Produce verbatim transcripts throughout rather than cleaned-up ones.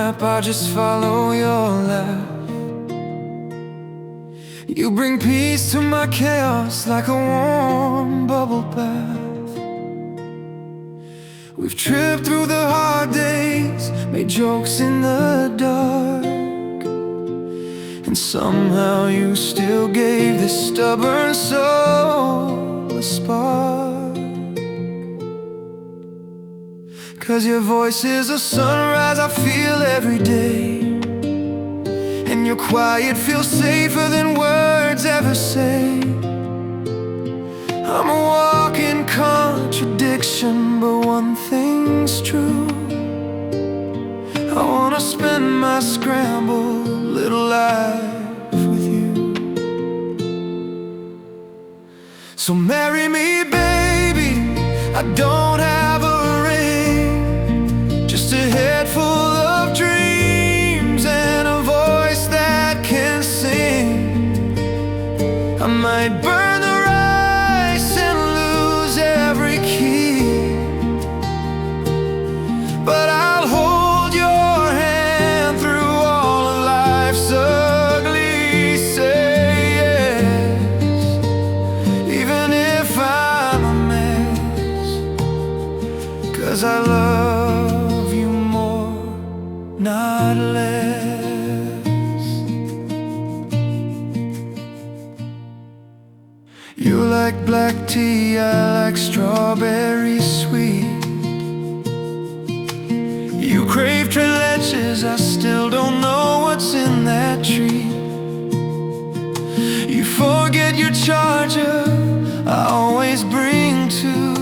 map, I just follow your laugh. You bring peace to my chaos like a warm bubble bath. We've tripped through the hard days, made jokes in the dark, and somehow you still gave this stubborn soul a spark. 'Cause your voice is a sunrise I feel every day, and your quiet feels safer than words ever say. I'm a walking contradiction, but one thing's true: I wanna spend my scrambled little life with you. So marry me, baby. I don't have a ring, just a head full of dreams and a voice that can sing. I might burn the rice and lose every key, but I'll hold your hand through all of life's ugly. Say yes, even if I'm a mess, 'cause I love you more, not less. You like black tea, I like strawberry sweet. You crave tres leches, I still don't know what's in that treat. You forget your charger, I always bring two,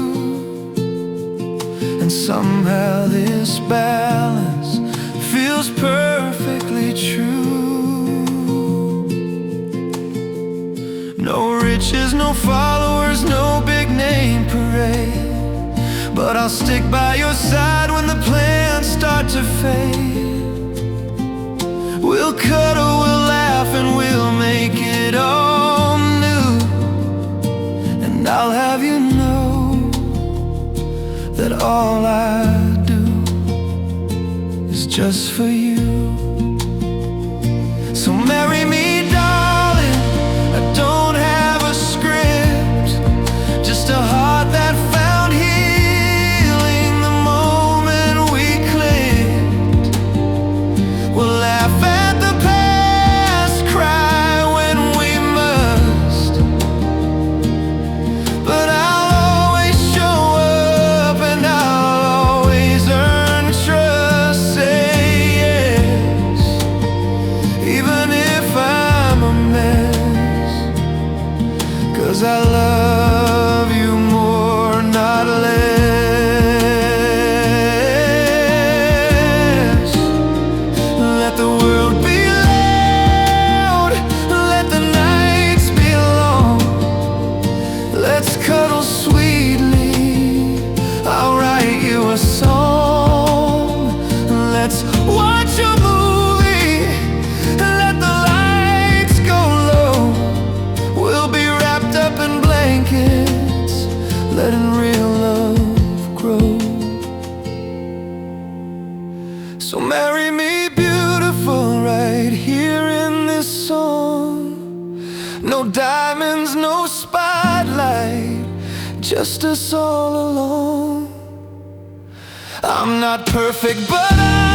and somehow this balance feels perfectly true. No riches, no followers, no big name parade, but I'll stick by your side when the plans start to fade. We'll cuddle, we'll laugh, and we'll make it all new. And I'll have you know that all I do is just for you. So marry me, darling. I don't have a script, just a heart that found healing the moment we clicked. We'll laugh at the past, cry when we must, but I'll always show up and I'll always earn trust. Say yes, even if I'm a mess, 'cause I love you more, not less. Let the world be loud, let the nights be long. Let's cuddle sweetly, I'll write you a song. Let's watch a movie, let the lights go low. We'll be wrapped up in blankets, letting real love grow. So marry me, beautiful, right here in this song. No diamonds, no spotlight, just us all alone. I'm not perfect, but I